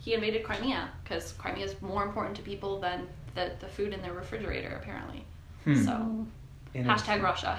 he invaded Crimea because Crimea is more important to people than the food in their refrigerator, apparently. So, hashtag Russia.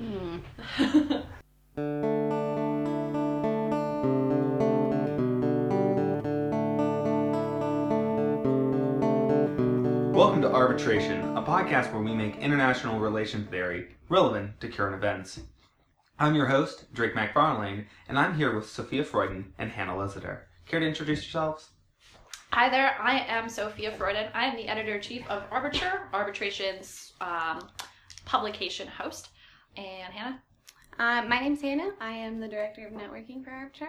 Welcome to Arbitration, a podcast where we make international relations theory relevant to current events. I'm your host, Drake McFarlane, and I'm here with Sophia Freuden and Hannah Liziter. Care to introduce yourselves? Hi there, I am Sophia Freuden. I am the editor-in-chief of Arbiter, Arbitration's publication host. And Hannah? My name's Hannah. I am the director of networking for Arbiter,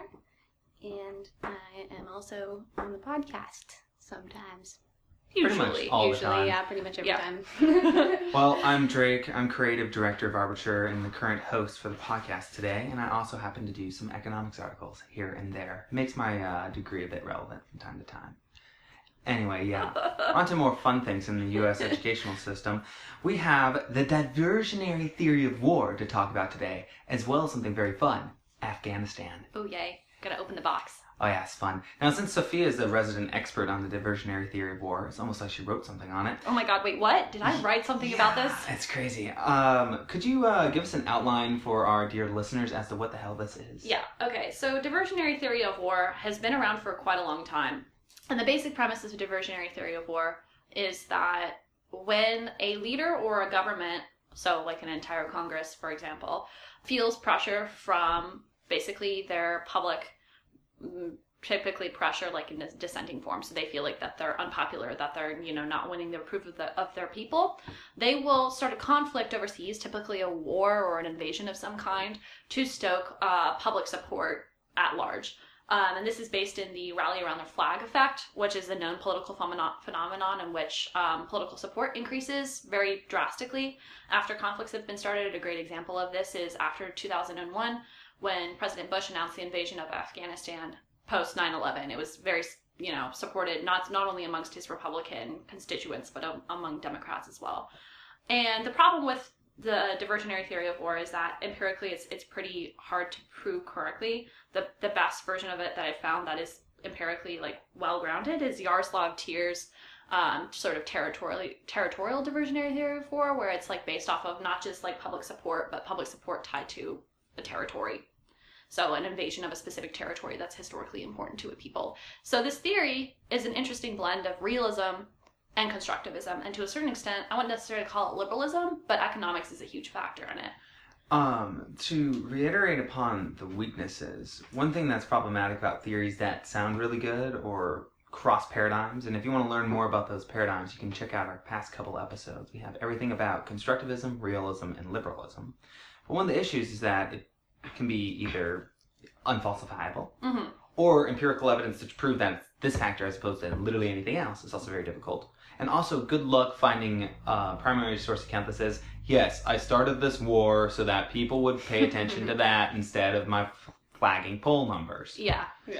and I am also on the podcast sometimes. Usually. All the time. Yeah, pretty much every time. Well, I'm Drake. I'm creative director of Arbiter and the current host for the podcast today, and I also happen to do some economics articles here and there. It makes my degree a bit relevant from time to time. Anyway, yeah. On to more fun things in the U.S. educational system. We have the diversionary theory of war to talk about today, as well as something very fun, Afghanistan. Oh, yay. Gotta open the box. Oh yeah, it's fun. Now, since Sophia is the resident expert on the diversionary theory of war, it's almost like she wrote something on it. Oh my god, wait, what? Did I write something about this? It's crazy. Could you give us an outline for our dear listeners as to what the hell this is? Yeah, okay. So diversionary theory of war has been around for quite a long time. And the basic premise of diversionary theory of war is that when a leader or a government, so like an entire Congress, for example, feels pressure from basically their public, typically pressure like in a dissenting form, so they feel like that they're unpopular, that they're not winning the approval of their people, they will start a conflict overseas, typically a war or an invasion of some kind, to stoke public support at large. And this is based in the rally around the flag effect, which is a known political phenomenon in which political support increases very drastically after conflicts have been started. A great example of this is after 2001, when President Bush announced the invasion of Afghanistan post 9/11. It was very, supported not only amongst his Republican constituents, but among Democrats as well. And the problem with the diversionary theory of war is that empirically it's pretty hard to prove correctly. The best version of it that I found that is empirically well grounded is Yaroslav Tyr's sort of territorial diversionary theory of war, where it's based off of not just public support, but public support tied to a territory. So an invasion of a specific territory that's historically important to a people. So this theory is an interesting blend of realism and constructivism, and to a certain extent, I wouldn't necessarily call it liberalism, but economics is a huge factor in it. To reiterate upon the weaknesses, one thing that's problematic about theories that sound really good or cross paradigms, and if you want to learn more about those paradigms, you can check out our past couple episodes. We have everything about constructivism, realism, and liberalism. But one of the issues is that it can be either unfalsifiable, or empirical evidence to prove that this factor as opposed to literally anything else is also very difficult. And also, good luck finding a primary source account that says, yes, I started this war so that people would pay attention to that instead of my flagging poll numbers. Yeah.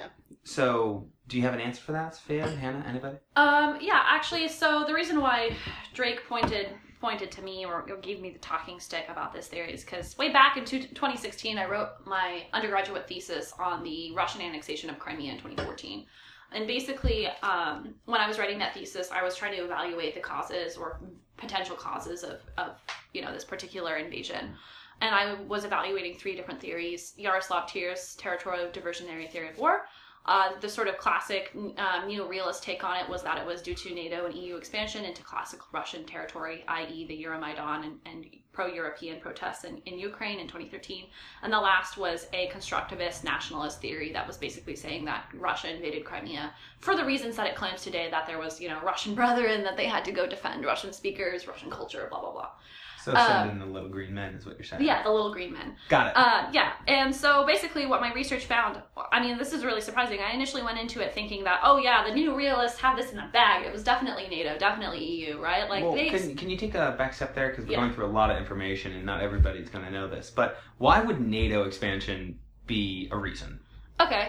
So, do you have an answer for that, Sophia, Hannah, anybody? Yeah, actually, so the reason why Drake pointed to me or gave me the talking stick about this theory is because way back in 2016, I wrote my undergraduate thesis on the Russian annexation of Crimea in 2014. And basically, when I was writing that thesis, I was trying to evaluate the causes or potential causes of this particular invasion. And I was evaluating 3 different theories: Yaroslav Tyr's territorial diversionary theory of war. The sort of classic neo-realist take on it was that it was due to NATO and EU expansion into classic Russian territory, i.e. the Euromaidan and pro-European protests in Ukraine in 2013. And the last was a constructivist nationalist theory that was basically saying that Russia invaded Crimea for the reasons that it claims today, that there was, Russian brethren, that they had to go defend Russian speakers, Russian culture, blah, blah, blah. So send in the little green men is what you're saying. Yeah, the little green men. Got it. Yeah, and so basically what my research found, this is really surprising. I initially went into it thinking that, the new realists have this in the bag. It was definitely NATO, definitely EU, right? Can you take a back step there? Because we're going through a lot of information and not everybody's going to know this. But why would NATO expansion be a reason? Okay,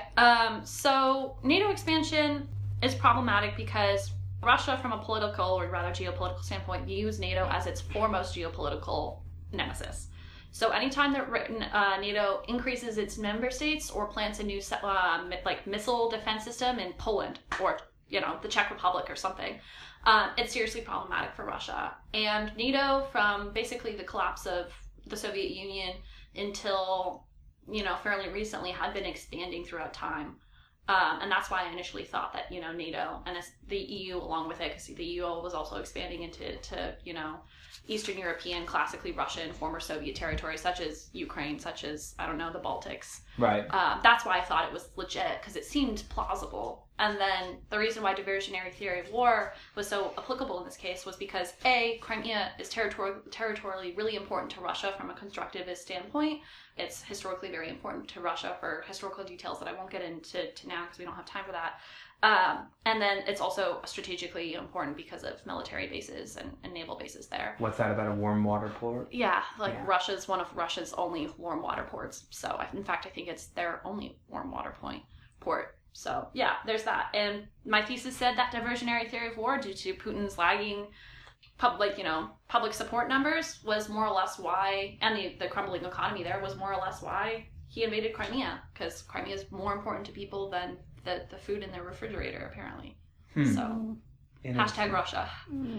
so NATO expansion is problematic because Russia, from a political or rather geopolitical standpoint, views NATO as its foremost geopolitical nemesis. So anytime that NATO increases its member states or plants a new missile defense system in Poland or the Czech Republic or something. It's seriously problematic for Russia. And NATO, from basically the collapse of the Soviet Union until, fairly recently, had been expanding throughout time. And that's why I initially thought that, NATO and the EU along with it, because the EU was also expanding into Eastern European, classically Russian, former Soviet territories, such as Ukraine, such as, I don't know, the Baltics. Right. That's why I thought it was legit, because it seemed plausible. And then the reason why diversionary theory of war was so applicable in this case was because, A, Crimea is territorially really important to Russia from a constructivist standpoint. It's historically very important to Russia for historical details that I won't get into now because we don't have time for that. And then it's also strategically important because of military bases and naval bases there. What's that about a warm water port? Yeah, Russia's one of Russia's only warm water ports. So, in fact, I think it's their only warm water port. So, yeah, there's that. And my thesis said that diversionary theory of war, due to Putin's lagging public support numbers, was more or less why, and the crumbling economy there was more or less why he invaded Crimea, because Crimea is more important to people than the food in their refrigerator, apparently. So, hashtag Russia.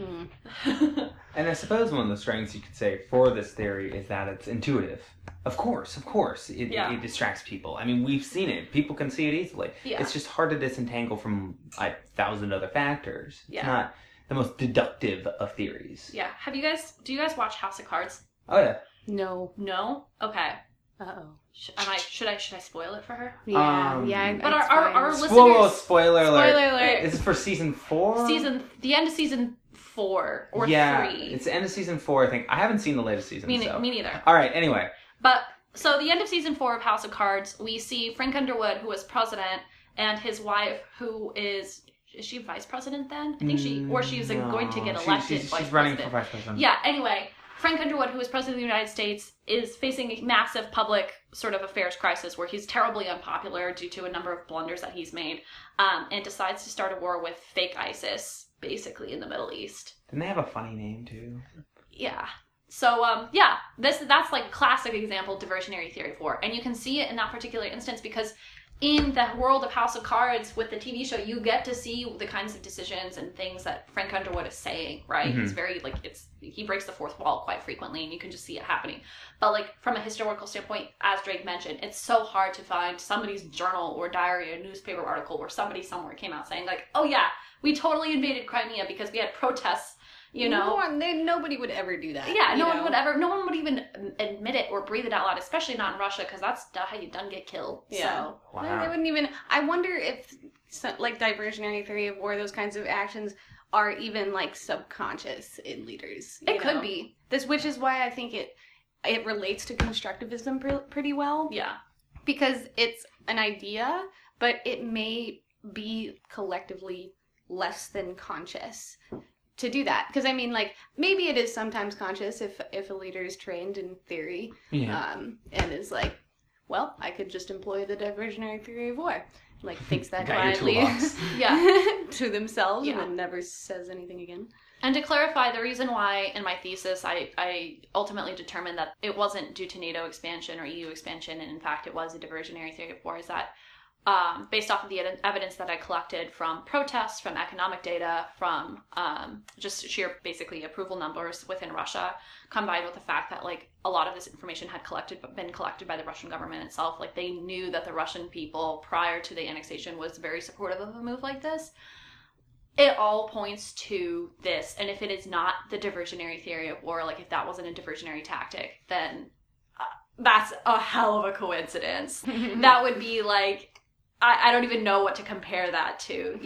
And I suppose one of the strengths you could say for this theory is that it's intuitive. Of course. It distracts people. I mean, we've seen it. People can see it easily. Yeah. It's just hard to disentangle from 1,000 other factors. It's Yeah. not the most deductive of theories. Yeah. Do you guys watch House of Cards? Oh, yeah. No. No? Okay. Uh-oh. Should I spoil it for her? Yeah, But it's our fine. listeners... Spoiler alert. Spoiler alert. Is it for season 4? The end of season 4 or 3. It's the end of season 4, I think. I haven't seen the latest season. Me neither. All right, anyway. But, so the end of season 4 of House of Cards, we see Frank Underwood, who was president, and his wife, who is she vice president then? I think she's going to get elected she's vice running president. for vice president. Yeah, anyway, Frank Underwood, who is president of the United States, is facing a massive public sort of affairs crisis where he's terribly unpopular due to a number of blunders that he's made, and decides to start a war with fake ISIS, basically, in the Middle East. Didn't they have a funny name, too? Yeah. So, that's like a classic example of diversionary theory of war. And you can see it in that particular instance because in the world of House of Cards with the TV show, you get to see the kinds of decisions and things that Frank Underwood is saying, right? Mm-hmm. He's very, he breaks the fourth wall quite frequently and you can just see it happening. But, from a historical standpoint, as Drake mentioned, it's so hard to find somebody's journal or diary or newspaper article where somebody somewhere came out saying, oh yeah, we totally invaded Crimea because we had protests. Nobody would ever do that. Yeah, no one would even admit it or breathe it out loud, especially not in Russia, because that's how you done get killed. Yeah. So. Wow. They wouldn't even, I wonder if, diversionary theory of war, those kinds of actions are even, subconscious in leaders. It could be. Which is why I think it relates to constructivism pretty well. Yeah. Because it's an idea, but it may be collectively less than conscious to do that. Because maybe it is sometimes conscious if a leader is trained in theory, and is well, I could just employ the diversionary theory of war. Thinks that quietly to themselves and then never says anything again. And to clarify, the reason why in my thesis I ultimately determined that it wasn't due to NATO expansion or EU expansion, and in fact it was a diversionary theory of war, is that based off of the evidence that I collected from protests, from economic data, from just sheer basically approval numbers within Russia, combined with the fact that a lot of this information had been collected by the Russian government itself. They knew that the Russian people prior to the annexation was very supportive of a move like this. It all points to this, and if it is not the diversionary theory of war, if that wasn't a diversionary tactic, then that's a hell of a coincidence. That would be I don't even know what to compare that to,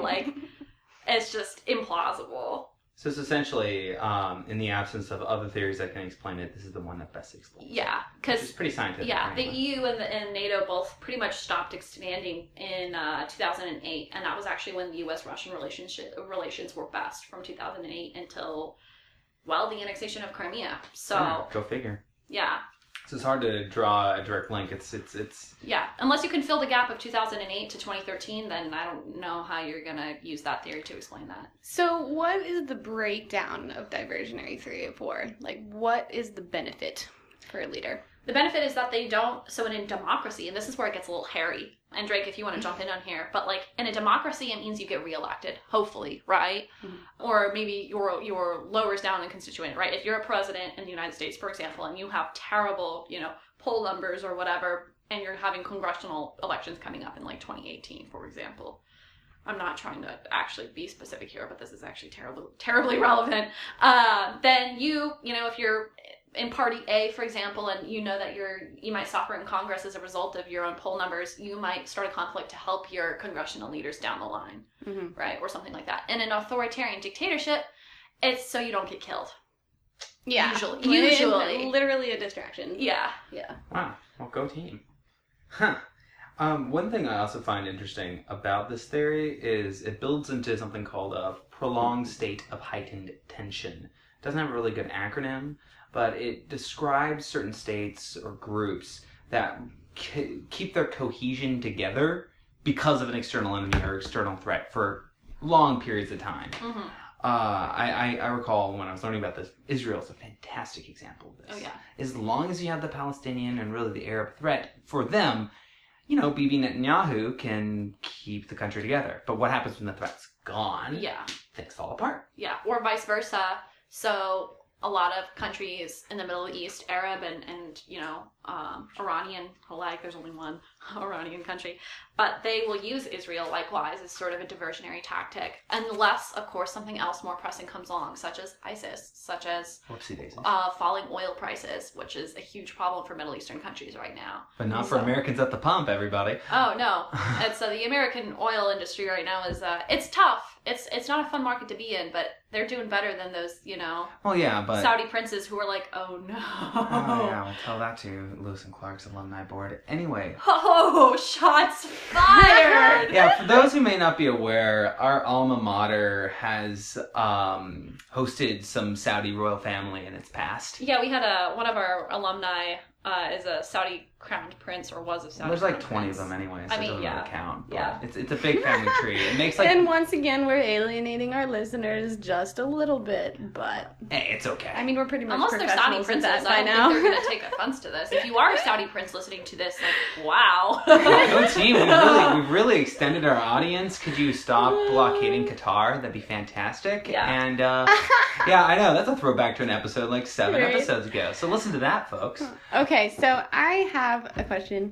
it's just implausible. So it's essentially, in the absence of other theories that can explain it, this is the one that best explains it. Yeah, because it's pretty scientific. Yeah, anyway. the EU and NATO both pretty much stopped expanding in 2008, and that was actually when the U.S.-Russian relations were best, from 2008 until, the annexation of Crimea. So go figure. Yeah. So it's hard to draw a direct link. It's Yeah, unless you can fill the gap of 2008 to 2013, then I don't know how you're going to use that theory to explain that. So what is the breakdown of diversionary theory of war? What is the benefit for a leader? The benefit is that they don't, so in a democracy, and this is where it gets a little hairy, and Drake, if you want to jump in on here, but like in a democracy, it means you get reelected, hopefully, right? Mhm. Or maybe you're lowers down in constituent, right? If you're a president in the United States, for example, and you have terrible, poll numbers or whatever, and you're having congressional elections coming up in like 2018, for example. I'm not trying to actually be specific here, but this is actually terribly relevant. Then if you're in Party A, for example, and you know that you might suffer in Congress as a result of your own poll numbers, you might start a conflict to help your congressional leaders down the line, right? Or something like that. In an authoritarian dictatorship, it's so you don't get killed. Yeah. Usually. Literally a distraction. Yeah. Yeah. Wow. Well, go team. Huh. One thing I also find interesting about this theory is it builds into something called a prolonged state of heightened tension. It doesn't have a really good acronym, but it describes certain states or groups that keep their cohesion together because of an external enemy or external threat for long periods of time. Mm-hmm. I recall when I was learning about this, Israel is a fantastic example of this. Oh, yeah. As long as you have the Palestinian and really the Arab threat for them, Bibi Netanyahu can keep the country together. But what happens when the threat's gone? Yeah. Things fall apart. Yeah. Or vice versa. So a lot of countries in the Middle East, Arab and Iranian, there's only one Iranian country, but they will use Israel likewise as sort of a diversionary tactic, unless, of course, something else more pressing comes along, such as ISIS, such as Whoopsie daisies. falling oil prices, which is a huge problem for Middle Eastern countries right now. But not for Americans at the pump, everybody. Oh, no. And so the American oil industry right now is, it's tough. It's not a fun market to be in, but they're doing better than those, Well, yeah, but Saudi princes who are like, oh no. Oh, yeah, we'll tell that to Lewis and Clark's alumni board. Anyway. Oh, shots fired! Yeah, for those who may not be aware, our alma mater has hosted some Saudi royal family in its past. Yeah, we had one of our alumni is a Saudi crowned prince, or was a Saudi There's like crowned 20 prince. of them anyway, so I it mean, doesn't yeah. really count. But Yeah. it's a big family tree. It makes like... And once again, we're alienating our listeners just a little bit, but Hey, it's okay. I mean, we're pretty much Unless they're Saudi professionals in princes, that I by don't now. think they're going to take offense to this. If you are a Saudi prince listening to this, like, wow. Go team, we've really extended our audience. Could you stop blockading Qatar? That'd be fantastic. Yeah. And yeah, I know, that's a throwback to an episode like 7 Right. episodes ago. So listen to that, folks. Okay, so I have a question.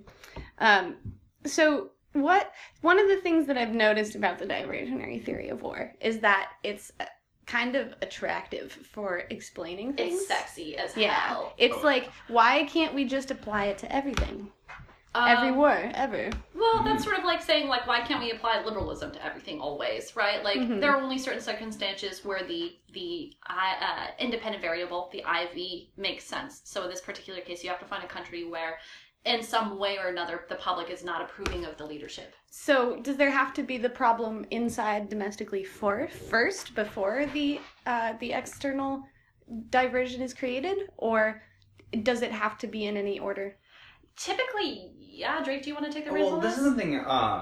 So one of the things that I've noticed about the diversionary theory of war is that it's kind of attractive for explaining things. It's sexy as Yeah. hell. It's like, why can't we just apply it to everything? Every war, ever. Well, that's sort of like saying, like, why can't we apply liberalism to everything always, right? Like, Mhm. there are only certain circumstances where the independent variable, the IV, makes sense. So in this particular case, you have to find a country where, in some way or another, the public is not approving of the leadership. So does there have to be the problem inside domestically first before the external diversion is created, or does it have to be in any order? Typically, yeah. Drake, do you want to take the reins Well, on this is something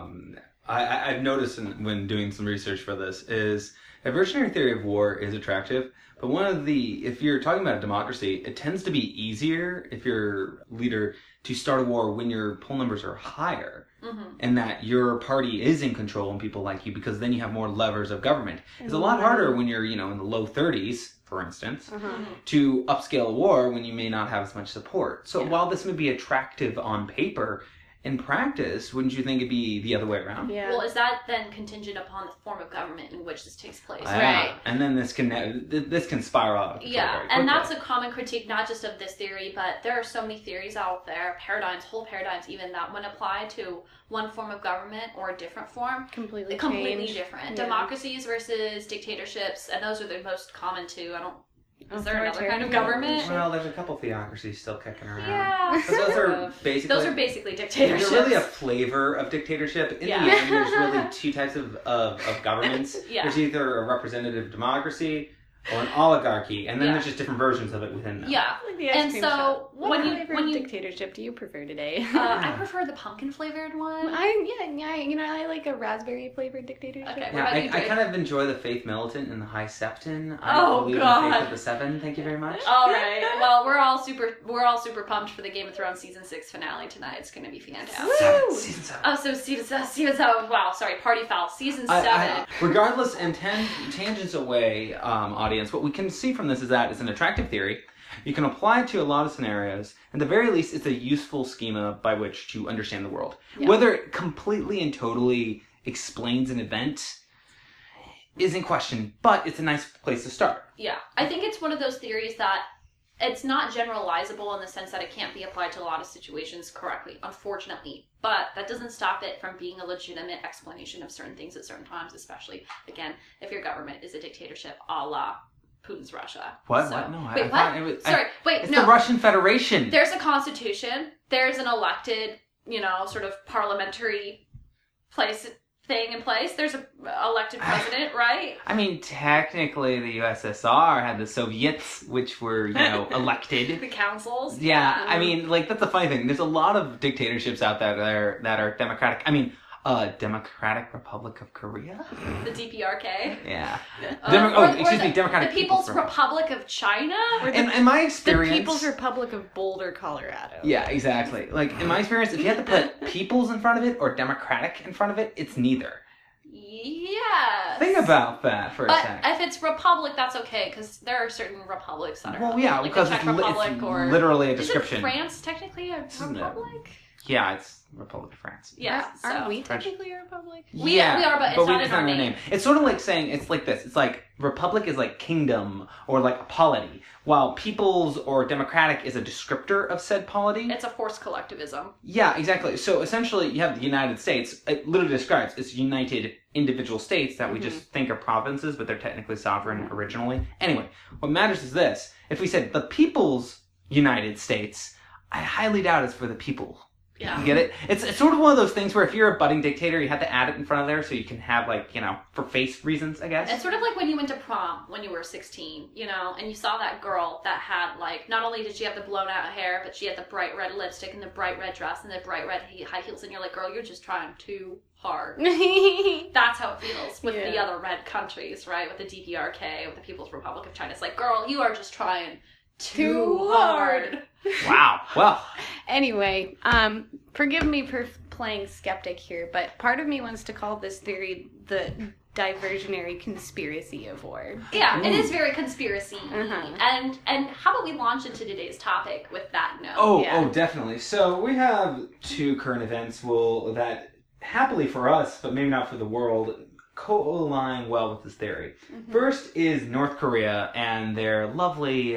I've noticed when doing some research for this is diversionary theory of war is attractive, but if you're talking about a democracy, it tends to be easier if you're a leader to start a war when your poll numbers are higher. Mm-hmm. And that your party is in control and people like you, because then you have more levers of government. It's a lot harder when you're, in the low 30s, for instance, to upscale a war when you may not have as much support. So while this may be attractive on paper, in practice, wouldn't you think it'd be the other way around? Yeah. Well, is that then contingent upon the form of government in which this takes place? Right. And then this can spiral out of control Yeah, very and quickly. that's a common critique, not just of this theory, but there are so many theories out there, whole paradigms even, that when applied to one form of government or a different form, completely completely change. different. Yeah. Democracies versus dictatorships, and those are the most common two. Is there another kind of Authoritarian. government? Well, there's a couple theocracies still kicking around. Yeah. But those are basically dictatorships. They're really a flavor of dictatorship. In Yeah. the end, there's really two types of governments. Yeah. There's either a representative democracy or an oligarchy, and then Yeah. there's just different versions of it within them. Yeah. Like the ice And cream so, shop. What when you- flavor when of you- dictatorship do you prefer today? I prefer the pumpkin flavored one. I like a raspberry flavored dictatorship. Okay. Yeah, What about you, I Drake? kind of enjoy the Faith Militant and the High Septon. Oh, I believe in God. the Faith of the Seven. Thank you very much. All right. Well, we're all super pumped for the Game of Thrones season 6 finale tonight. It's going to be fantastic. Woo! Season 7. Oh, so season 7. Wow, sorry, party foul. Season 7. Regardless, and tangents away, audience, what we can see from this is that it's an attractive theory. You can apply it to a lot of scenarios. At the very least, it's a useful schema by which to understand the world. Yeah. Whether it completely and totally explains an event is in question, but it's a nice place to start. Yeah, I think it's one of those theories that it's not generalizable in the sense that it can't be applied to a lot of situations correctly, unfortunately. But that doesn't stop it from being a legitimate explanation of certain things at certain times, especially, again, if your government is a dictatorship a la Putin's Russia. What? So- What? No, Wait, I what? thought it was... Sorry, wait, It's no. the Russian Federation. There's a constitution. There's an elected, sort of parliamentary thing in place. There's an elected president, right? I mean, technically, the USSR had the Soviets, which were, elected. The councils. Yeah, I mean, that's the funny thing. There's a lot of dictatorships out there that are democratic. I mean, Democratic Republic of Korea? The DPRK. Yeah. Or Excuse me, the Democratic People's Republic of China. In my The experience... People's Republic of Boulder, Colorado. Yeah, exactly. In my experience, if you have to put peoples in front of it or democratic in front of it, it's neither. Yes. Think about that for a But sec. if it's republic, that's okay because there are certain republics that are. Well, yeah, like because the Czech it's Republic or literally a Isn't description. France technically a Isn't it? republic? Yeah, it's Republic of France. Yes. Aren't so. we French. technically a republic? We are, but it's not in our their name. It's sort of like saying, it's like this. It's like republic is like kingdom or like a polity, while peoples or democratic is a descriptor of said polity. It's a forced collectivism. Yeah, exactly. So essentially, you have the United States. It literally describes it's united individual states that we just think are provinces, but they're technically sovereign originally. Anyway, what matters is this. If we said the People's United States, I highly doubt it's for the people. Yeah. You get it? It's sort of one of those things where if you're a budding dictator, you have to add it in front of there so you can have, for face reasons, I guess. It's sort of like when you went to prom when you were 16, and you saw that girl that had, not only did she have the blown out hair, but she had the bright red lipstick and the bright red dress and the bright red high heels, and you're like, girl, you're just trying too hard. That's how it feels with the other red countries, right? With the DPRK, with the People's Republic of China. It's like, girl, you are just trying too hard. Wow. Well, Anyway, forgive me for playing skeptic here, but part of me wants to call this theory the diversionary conspiracy of war. Yeah, it Ooh. is very conspiracy. Uh-huh. And how about we launch into today's topic with that note? Yeah. Definitely. So we have two current events that happily for us, but maybe not for the world, co-align well with this theory. First is North Korea and their lovely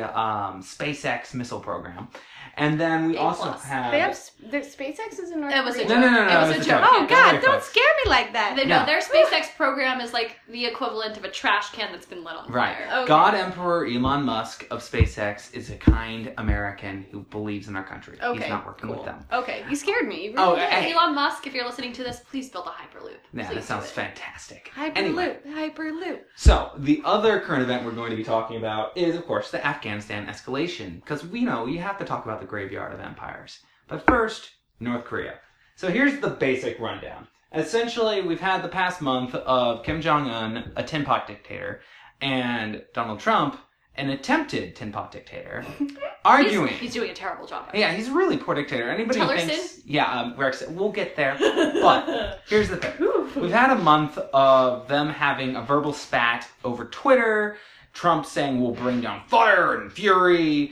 SpaceX missile program. And then we A also plus. have... They have the SpaceX is in North It was a Korea. joke. No, It was a it's joke. Oh Don't God! worry, Don't folks. scare me like that. No. Their SpaceX program is like the equivalent of a trash can that's been lit on Right. fire. Okay. God Emperor Elon Musk of SpaceX is a kind American who believes in our country. Okay, He's not working cool. with them. Okay, you scared me. You Oh, really did. hey. Elon Musk, if you're listening to this, please build a Hyperloop. Yeah, Please that sounds do it. fantastic. Hyperloop, Anyway, Hyperloop. so the other current event we're going to be talking about is, of course, the Afghanistan escalation. Because we know you have to talk about the graveyard of empires. But first, North Korea. So here's the basic rundown. Essentially, we've had the past month of Kim Jong-un, a tin pot dictator, and Donald Trump, an attempted tin pot dictator, arguing. He's doing a terrible job. Yeah, he's a really poor dictator. Anybody who Tillerson? thinks... Yeah, we'll get there. But here's the thing. We've had a month of them having a verbal spat over Twitter, Trump saying we'll bring down fire and fury,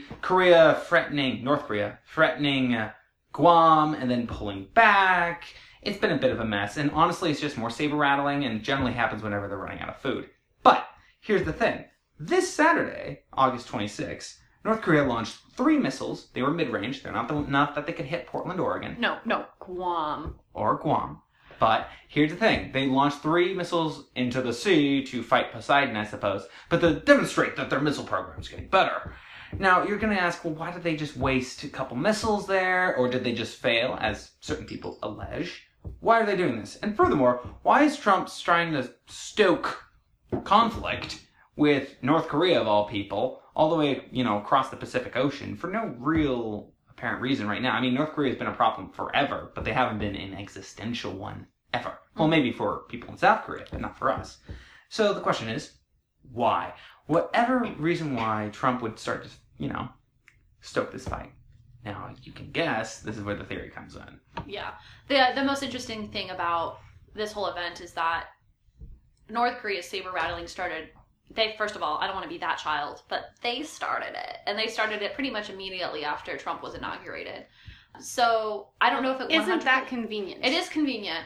North Korea threatening Guam and then pulling back. It's been a bit of a mess, and honestly, it's just more saber rattling and generally happens whenever they're running out of food. But here's the thing. This Saturday, August 26th, North Korea launched 3 missiles. They were mid-range. They're not enough that they could hit Portland, Oregon. No, Guam. Or Guam. But here's the thing. They launched 3 missiles into the sea to fight Poseidon, I suppose, but to demonstrate that their missile program is getting better. Now, you're going to ask, well, why did they just waste a couple missiles there? Or did they just fail, as certain people allege? Why are they doing this? And furthermore, why is Trump trying to stoke conflict with North Korea, of all people, all the way, across the Pacific Ocean for no real apparent reason right now. I mean, North Korea has been a problem forever, but they haven't been an existential one ever. Well, maybe for people in South Korea, but not for us. So the question is, why? Whatever reason why Trump would start to, stoke this fight. Now, you can guess this is where the theory comes in. Yeah. The most interesting thing about this whole event is that North Korea's saber rattling started. First of all, I don't want to be that child, but they started it. And they started it pretty much immediately after Trump was inaugurated. So, I don't know if it isn't that convenient. It is convenient.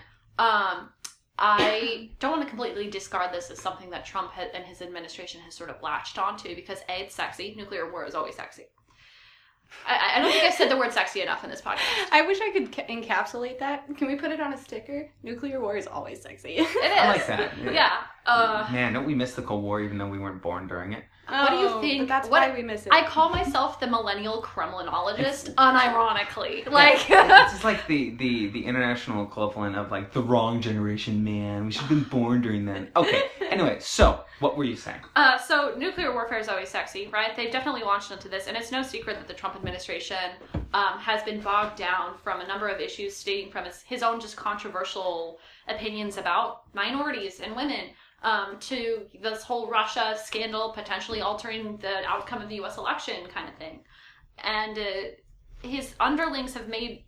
I don't want to completely discard this as something that Trump and his administration has sort of latched onto because A, it's sexy. Nuclear war is always sexy. I don't think I've said the word sexy enough in this podcast. I wish I could encapsulate that. Can we put it on a sticker? Nuclear war is always sexy. It is. I like that. Yeah. Man, don't we miss the Cold War even though we weren't born during it? What do you think? But that's why we miss it. I call myself the millennial Kremlinologist, unironically. Like it's just like the international equivalent of like the wrong generation, man. We should have been born during then. Okay. Anyway, so what were you saying? So nuclear warfare is always sexy, right? They've definitely launched into this, and it's no secret that the Trump administration has been bogged down from a number of issues stating from his own just controversial opinions about minorities and women. To this whole Russia scandal potentially altering the outcome of the U.S. election kind of thing. And his underlings have made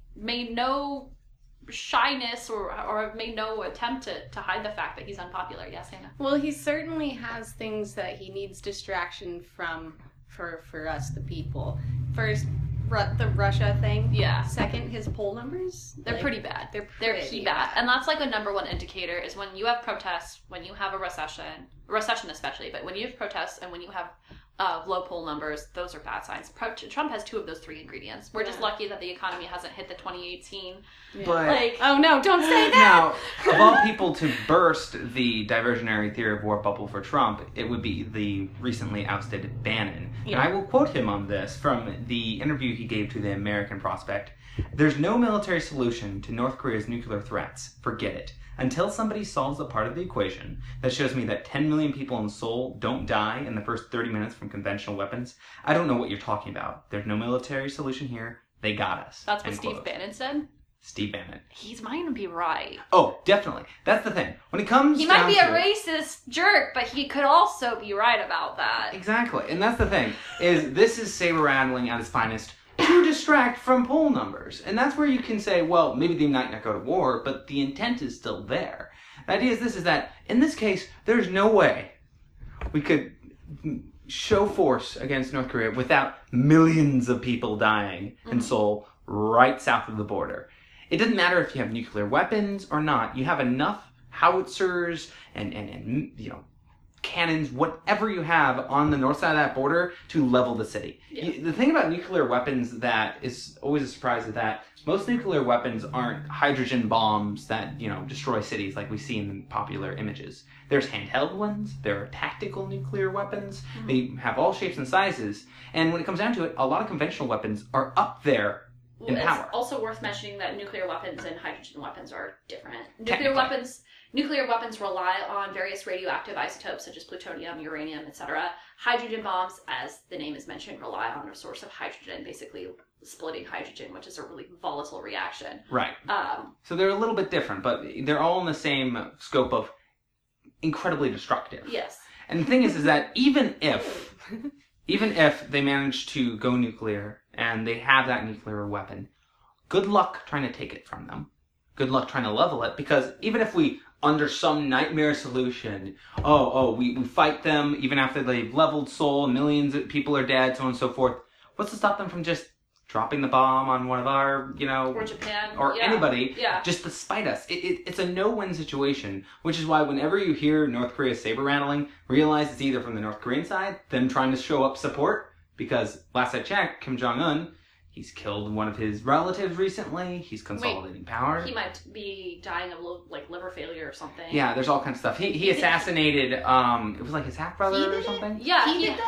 no shyness or have made no attempt to hide the fact that he's unpopular. Yes, Hannah? Well, he certainly has things that he needs distraction from for us, the people. First, the Russia thing. Yeah. Second, his poll numbers. They're pretty bad. They're pretty bad. And that's like a number one indicator is when you have protests, when you have a recession especially, but when you have protests and when you have low poll numbers, those are bad signs. Trump has 2 of those 3 ingredients. We're just lucky that the economy hasn't hit the 2018. But oh no, don't say that! Now, of all people to burst the diversionary theory of war bubble for Trump, it would be the recently ousted Bannon. Yeah. And I will quote him on this from the interview he gave to the American Prospect. "There's no military solution to North Korea's nuclear threats. Forget it. Until somebody solves the part of the equation that shows me that 10 million people in Seoul don't die in the first 30 minutes from conventional weapons, I don't know what you're talking about. There's no military solution here. They got us." That's what End Steve quote. Bannon said? Steve Bannon. He might be right. Oh, definitely. That's the thing. When it comes He might be a down to it- racist jerk, but he could also be right about that. Exactly. And that's the thing, is this is saber rattling at its finest to distract from poll numbers. And that's where you can say, well, maybe they might not go to war, but the intent is still there. The idea is that, in this case, there's no way we could show force against North Korea without millions of people dying in Seoul, right south of the border. It doesn't matter if you have nuclear weapons or not. You have enough howitzers and cannons, whatever you have on the north side of that border to level the city. Yeah. The thing about nuclear weapons that is always a surprise is that most nuclear weapons aren't hydrogen bombs that, destroy cities like we see in popular images. There's handheld ones, there are tactical nuclear weapons, they have all shapes and sizes, and when it comes down to it, a lot of conventional weapons are up there in power. It's also worth mentioning that nuclear weapons and hydrogen weapons are different. Technically. Nuclear weapons rely on various radioactive isotopes such as plutonium, uranium, etc. Hydrogen bombs, as the name is mentioned, rely on a source of hydrogen, basically splitting hydrogen, which is a really volatile reaction. Right. So they're a little bit different, but they're all in the same scope of incredibly destructive. Yes. And the thing is that even if they manage to go nuclear and they have that nuclear weapon, good luck trying to take it from them. Good luck trying to level it, because even if we, under some nightmare solution, we fight them even after they've leveled Seoul, millions of people are dead, so on and so forth, what's to stop them from just dropping the bomb on one of our, or Japan, or anybody, yeah, just to spite us? It's a no-win situation, which is why whenever you hear North Korea saber rattling, realize it's either from the North Korean side, them trying to show up support, because last I checked, Kim Jong-un, he's killed one of his relatives recently. He's consolidating power. He might be dying of liver failure or something. Yeah, there's all kinds of stuff. He assassinated, it was like his half-brother or something? Yeah. He did that?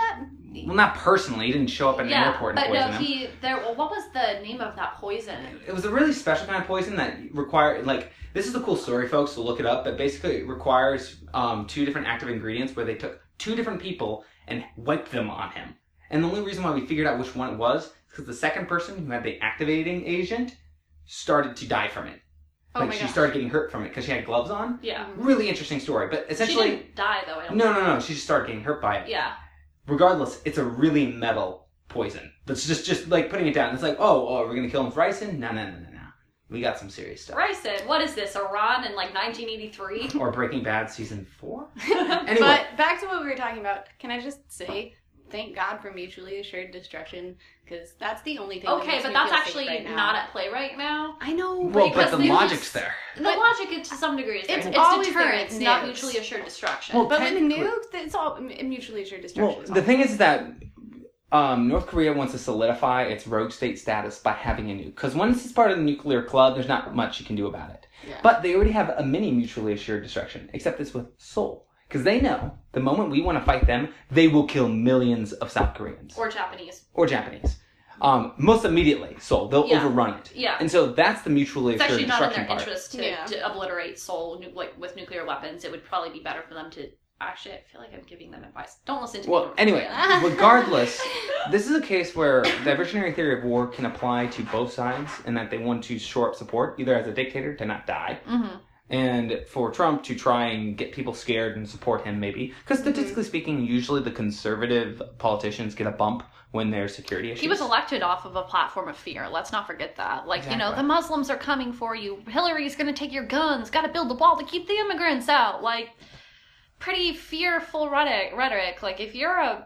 Well, not personally. He didn't show up at an airport and poison him. Well, what was the name of that poison? It was a really special kind of poison that required, like, this is a cool story, folks, so look it up, but basically it requires 2 different active ingredients where they took 2 different people and wiped them on him. And the only reason why we figured out which one it was is because the second person who had the activating agent started to die from it. Like, she started getting hurt from it because she had gloves on. Yeah. Really interesting story, but essentially... She didn't die, though, I don't No. She just started getting hurt by it. Yeah. Regardless, it's a really metal poison. That's just like, putting it down. It's like, oh, we're going to kill him with ricin? No. We got some serious stuff. Ricin? What is this, Iran in, like, 1983? Or Breaking Bad Season 4? Anyway. But back to what we were talking about. Can I just say... Thank God for mutually assured destruction, because that's the only thing. Okay, that but makes me that's feel actually safe right now. not at play right now. I know, Well, but because the there's logic's just- there. The logic, to some degree, is there. It's It's always deterrence, there, not nukes. mutually assured destruction. Well, But with technically- nukes, it's all mutually assured Well, destruction. the thing is that North Korea wants to solidify its rogue state status by having a nuke. Because once it's part of the nuclear club, there's not much you can do about it. Yeah. But they already have a mini mutually assured destruction, except it's with Seoul. Because they know the moment we want to fight them, they will kill millions of South Koreans. Or Japanese. Or Japanese. Most immediately, Seoul. They'll overrun it. Yeah. And so that's the mutually It's assured actually not in destruction their part. interest to obliterate Seoul with nuclear weapons. It would probably be better for them to... Actually, I feel like I'm giving them advice. Don't listen to me. Well, anyway, regardless, this is a case where diversionary theory of war can apply to both sides, and that they want to shore up support, either as a dictator to not die, and for Trump to try and get people scared and support him, maybe. Because statistically speaking, usually the conservative politicians get a bump when there's security issues. He was elected off of a platform of fear. Let's not forget that. Like, Exactly. the Muslims are coming for you. Hillary's going to take your guns. Got to build the wall to keep the immigrants out. Like, pretty fearful rhetoric. Like, if you're a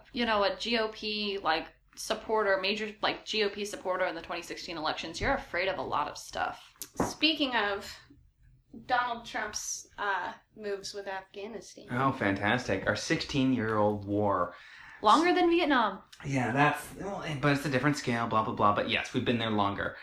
GOP, like, supporter, major, like, GOP supporter in the 2016 elections, you're afraid of a lot of stuff. Speaking of Donald Trump's moves with Afghanistan. Oh, fantastic. Our 16-year-old war. Longer than Vietnam. Yeah, but it's a different scale, blah, blah, blah. But yes, we've been there longer.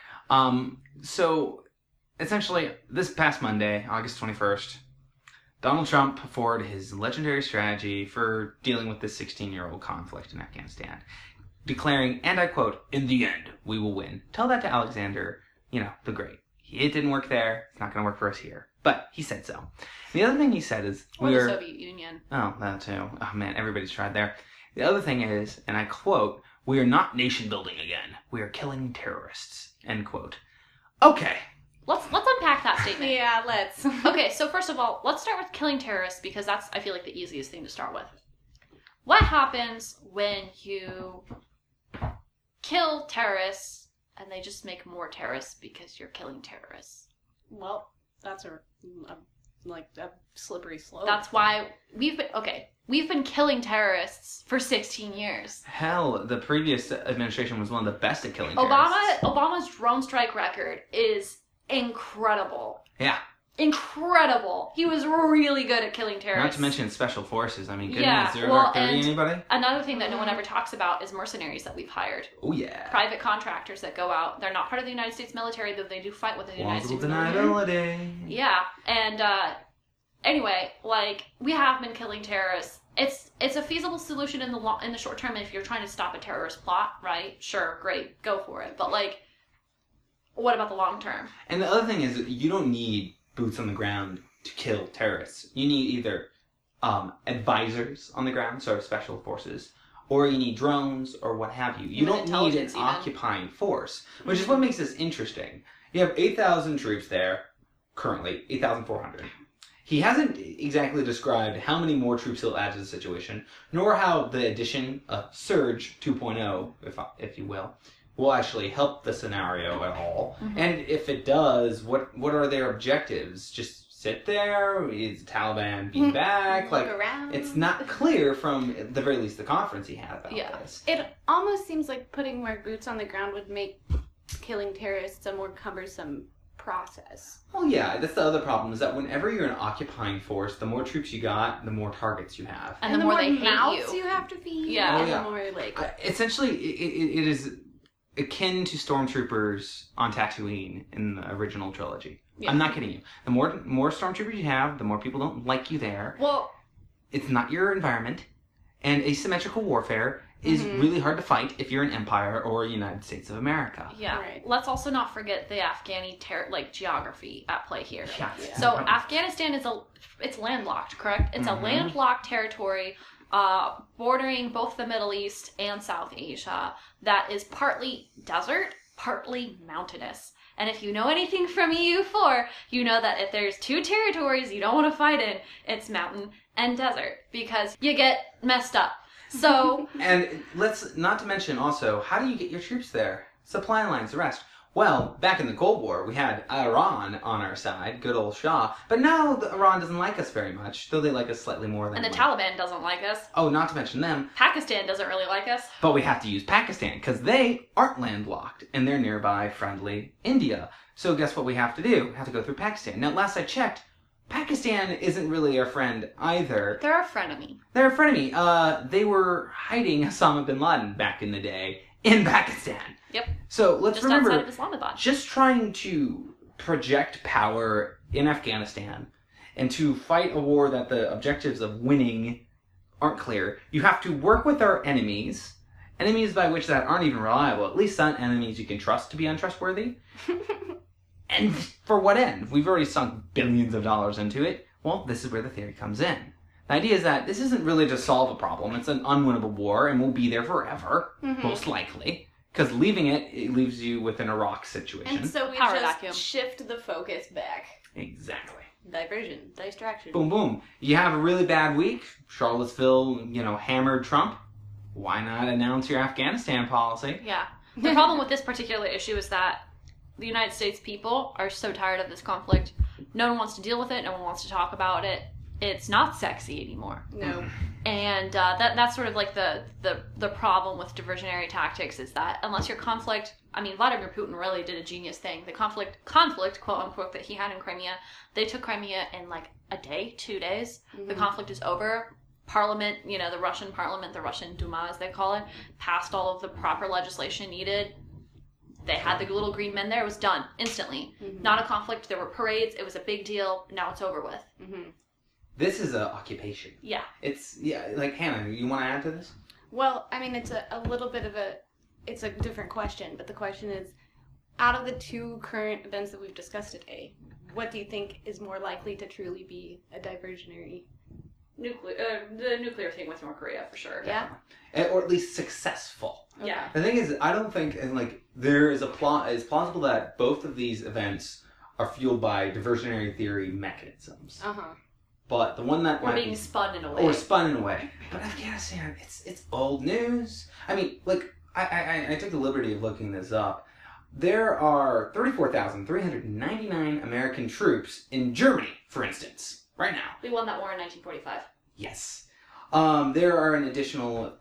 So, essentially, this past Monday, August 21st, Donald Trump put forward his legendary strategy for dealing with this 16-year-old conflict in Afghanistan, declaring, and I quote, "In the end, we will win." Tell that to Alexander, the Great. It didn't work there. It's not going to work for us here. But he said so. The other thing he said is... Or the Soviet Union. Oh, that too. Oh, man, everybody's tried there. The other thing is, and I quote, "We are not nation building again. We are killing terrorists." End quote. Okay. Let's unpack that statement. Yeah, let's. Okay, so first of all, let's start with killing terrorists because that's, I feel like, the easiest thing to start with. What happens when you kill terrorists and they just make more terrorists because you're killing terrorists? Well, that's a slippery slope. That's why we've been killing terrorists for 16 years. Hell, the previous administration was one of the best at killing terrorists. Obama's drone strike record is incredible. Yeah. Incredible. He was really good at killing terrorists. Not to mention special forces. I mean, goodness, Yeah, Zero well, Dark 30, and- anybody? Another thing that no one ever talks about is mercenaries that we've hired. Oh, yeah. Private contractors that go out. They're not part of the United States military, but they do fight with the United Plausible States military. deniability. Yeah, and anyway, like, we have been killing terrorists. It's a feasible solution in the short term if you're trying to stop a terrorist plot, right? Sure, great, go for it. But, like, what about the long term? And the other thing is, you don't need boots on the ground to kill terrorists. You need either advisors on the ground, sort of special forces, or you need drones or what have you. You Human don't need an intelligence, even. occupying force, which is what makes this interesting. You have 8,000 troops there, currently, 8,400. He hasn't exactly described how many more troops he'll add to the situation, nor how the addition of Surge 2.0, if you will actually help the scenario at all. Mm-hmm. And if it does, what are their objectives? Just sit there? Is Taliban being back? Look around. It's not clear from, at the very least, the conference he had about this. It almost seems like putting more boots on the ground would make killing terrorists a more cumbersome process. Well, yeah, that's the other problem, is that whenever you're an occupying force, the more troops you got, the more targets you have. And the more they hate mouths you. have to feed. Yeah. And Oh, yeah. the more, like... Essentially, it is akin to stormtroopers on Tatooine in the original trilogy. Yeah. I'm not kidding you. The more stormtroopers you have, the more people don't like you there. Well, It's not your environment. And asymmetrical warfare is really hard to fight if you're an empire or a United States of America. Yeah. Right. Let's also not forget the Afghani geography at play here. Yeah. So Afghanistan it's landlocked, correct? It's a landlocked territory bordering both the Middle East and South Asia that is partly desert, partly mountainous. And if you know anything from EU4, you know that if there's two territories you don't want to fight in, it's mountain and desert because you get messed up. So, And let's not to mention also, how do you get your troops there? Supply lines, the rest. Well, back in the Cold War, we had Iran on our side, good old Shah. But now Iran doesn't like us very much, though they like us slightly more than and the like- Taliban doesn't like us. Oh, not to mention them. Pakistan doesn't really like us. But we have to use Pakistan because they aren't landlocked and they're nearby friendly India. So guess what we have to do? We have to go through Pakistan. Now, last I checked, Pakistan isn't really our friend either. They're our frenemy. They're a frenemy. They were hiding Osama bin Laden back in the day in Pakistan. Yep. So let's Just remember, outside of Islamabad. just trying to project power in Afghanistan and to fight a war that the objectives of winning aren't clear, you have to work with our enemies, enemies by which that aren't even reliable, at least some enemies you can trust to be untrustworthy. And for what end? We've already sunk billions of dollars into it. Well, this is where the theory comes in. The idea is that this isn't really to solve a problem. It's an unwinnable war and will be there forever, most likely. Because leaving it leaves you with an Iraq situation. And so we Power just vacuum. shift the focus back. Exactly. Diversion, distraction. Boom, boom. You have a really bad week. Charlottesville, hammered Trump. Why not announce your Afghanistan policy? Yeah. The problem with this particular issue is that the United States people are so tired of this conflict. No one wants to deal with it. No one wants to talk about it. It's not sexy anymore. No. And that's sort of like the problem with diversionary tactics is that unless your conflict, I mean, Vladimir Putin really did a genius thing. The conflict, quote unquote, that he had in Crimea, they took Crimea in like a day, 2 days. The conflict is over. Parliament, the Russian parliament, the Russian Duma as they call it, passed all of the proper legislation needed. They had the little green men there. It was done instantly. Not a conflict. There were parades. It was a big deal. Now it's over with. This is an occupation. Yeah. Like Hannah, you want to add to this? Well, I mean, it's a little bit of it's a different question, but the question is, out of the two current events that we've discussed today, what do you think is more likely to truly be a diversionary? The nuclear thing with North Korea, for sure. Yeah? Or at least successful. Yeah. The thing is, I don't think, there is it's plausible that both of these events are fueled by diversionary theory mechanisms. Uh-huh. But the one that Or might being be spun in a way. or spun in a way. But Afghanistan, it's old news. I mean, I took the liberty of looking this up. There are 34,399 American troops in Germany, for instance, right now. We won that war in 1945. Yes. There are an additional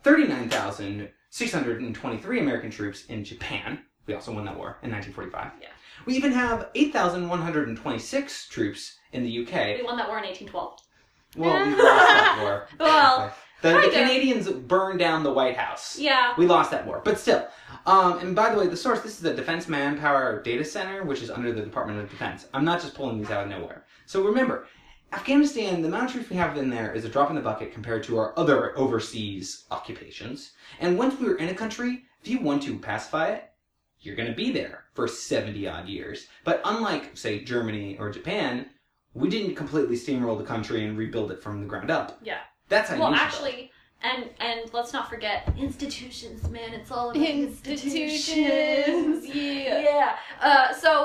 39,623 American troops in Japan. We also won that war in 1945. Yeah. We even have 8,126 troops in the UK. We won that war in 1812. Well, we lost that war. Well, The kinda. Canadians burned down the White House. Yeah. We lost that war, but still. And by the way, the source, this is the Defense Manpower Data Center, which is under the Department of Defense. I'm not just pulling these out of nowhere. So remember, Afghanistan, the amount of troops we have in there is a drop in the bucket compared to our other overseas occupations. And once we're in a country, if you want to pacify it, you're going to be there for 70 odd years. But unlike, say, Germany or Japan, we didn't completely steamroll the country and rebuild it from the ground up. Yeah. That's how Well, you should actually, and let's not forget institutions, man. It's all about Institutions, yeah. Yeah. So.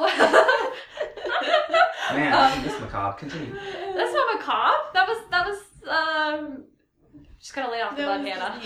Man, I think this is macabre. Continue. That's not macabre. That was. Just gotta lay off the bud, Hannah.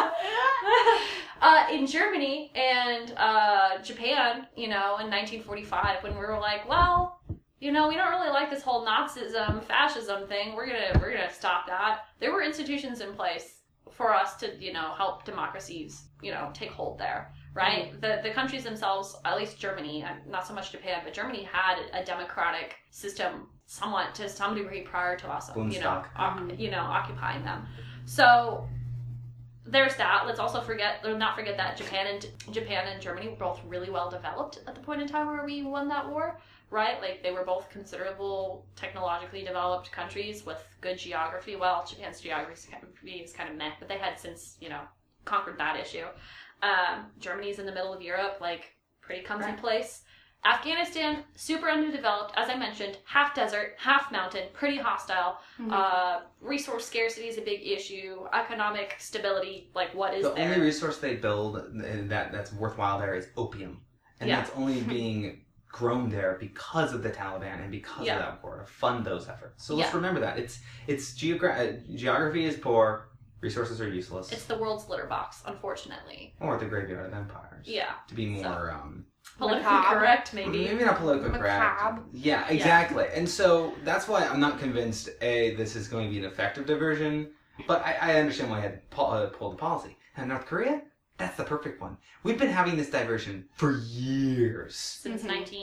In Germany and Japan, in 1945, when we were like, well, we don't really like this whole Nazism, fascism thing. We're gonna stop that. There were institutions in place for us to, help democracies, take hold there, right? The countries themselves, at least Germany, not so much Japan, but Germany had a democratic system somewhat to some degree prior to us, Bundestag. occupying them. So there's that. Let's also not forget that Japan and Germany were both really well developed at the point in time where we won that war, right? Like they were both considerable technologically developed countries with good geography. Well, Japan's geography is kind of meh, but they had since, conquered that issue. Germany's in the middle of Europe, like, pretty comes in Right. place. Afghanistan, super underdeveloped, as I mentioned, half desert, half mountain, pretty hostile. Resource scarcity is a big issue. Economic stability, like, what is The there? only resource they build that's worthwhile there is opium. And Yeah. that's only being grown there because of the Taliban and because Yeah. of that war to fund those efforts. So let's Yeah. remember that. It's geography is poor, resources are useless. It's the world's litter box, unfortunately. Or the graveyard of empires. Yeah. To be more Politically Macabre. correct, maybe. maybe not politically correct. Macabre. Yeah, exactly. And so that's why I'm not convinced this is going to be an effective diversion. But I understand why I had pulled the policy. And North Korea, that's the perfect one. We've been having this diversion for years. Since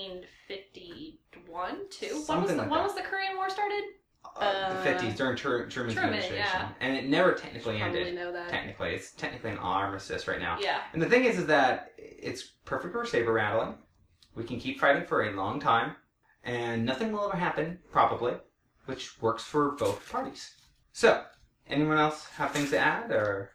1951, too. Something When like was the Korean War started? The 50s during Truman's Truman, administration, yeah. and it never technically Probably ended. know that. It's technically an armistice right now. Yeah. And the thing is that it's perfect for saber rattling. We can keep fighting for a long time, and nothing will ever happen, probably, which works for both parties. So, anyone else have things to add, or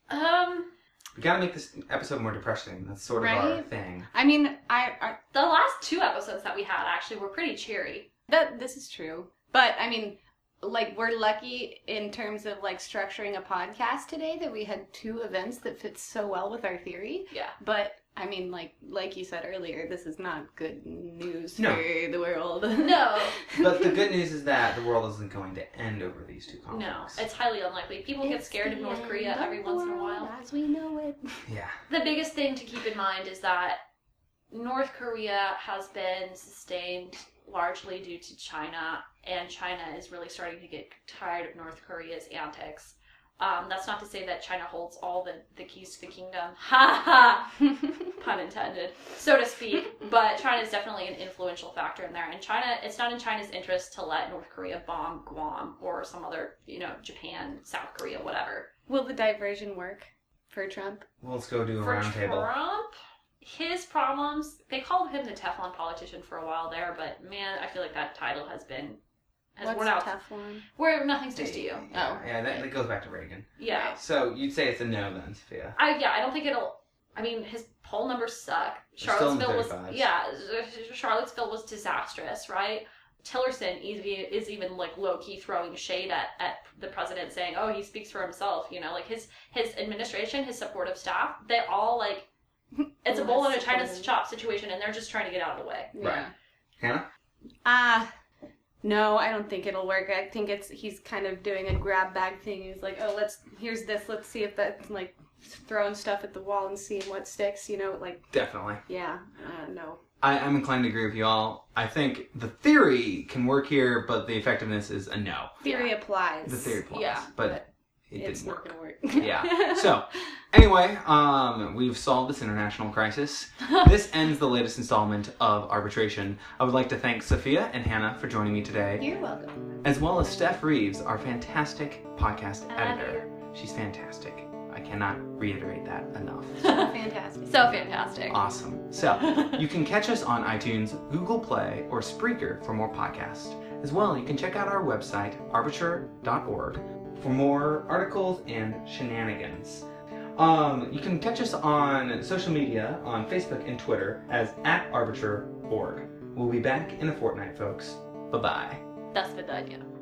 we gotta make this episode more depressing? That's sort of our Right? thing. I mean, I The last 2 episodes that we had actually were pretty cheery. this is true. But I mean, like, we're lucky in terms of like structuring a podcast today that we had 2 events that fit so well with our theory. Yeah. But I mean, like you said earlier, this is not good news No. for the world. No. But the good news is that the world isn't going to end over these 2 No. conflicts. It's highly unlikely. People get scared of North Korea every once in a while. As we know it. Yeah. The biggest thing to keep in mind is that North Korea has been sustained largely due to China, and China is really starting to get tired of North Korea's antics. That's not to say that China holds all the keys to the kingdom. Ha ha! Pun intended, so to speak. But China is definitely an influential factor in there. And China, it's not in China's interest to let North Korea bomb Guam or some other, Japan, South Korea, whatever. Will the diversion work for Trump? Well, let's go do a For round table. Trump, his problems, they called him the Teflon politician for a while there, but man, I feel like that title has What's worn out. Teflon? Where nothing sticks to you. Yeah, that goes back to Reagan. Yeah. So you'd say it's a no then, Sophia. I don't think it'll. I mean, his poll numbers suck. They're still in the Charlottesville was 35s. Charlottesville was disastrous, right? Tillerson is even like low key throwing shade at the president, saying, "Oh, he speaks for himself." Like his administration, his supportive staff, they all like it's a bull in a china shop situation, and they're just trying to get out of the way. Right. Hannah? No, I don't think it'll work. I think he's kind of doing a grab bag thing. He's like, oh, here's this, let's see if that's like throwing stuff at the wall and seeing what sticks, like. Definitely. Yeah, no. I'm inclined to agree with you all. I think the theory can work here, but the effectiveness is a no. Theory applies. The theory applies, Yeah, but it it's didn't not work. gonna work. Yeah. So, anyway, we've solved this international crisis. This ends the latest installment of Arbitration. I would like to thank Sophia and Hannah for joining me today, You're welcome. as well as Steph Reeves, our fantastic podcast I love editor. She's fantastic. I cannot reiterate that enough. Fantastic. So fantastic. Awesome. So, you can catch us on iTunes, Google Play, or Spreaker for more podcasts. As well, you can check out our website, arbiter.org, for more articles and shenanigans. You can catch us on social media, on Facebook and Twitter, as @arbiter.org. We'll be back in a fortnight, folks. Bye-bye. До свидания.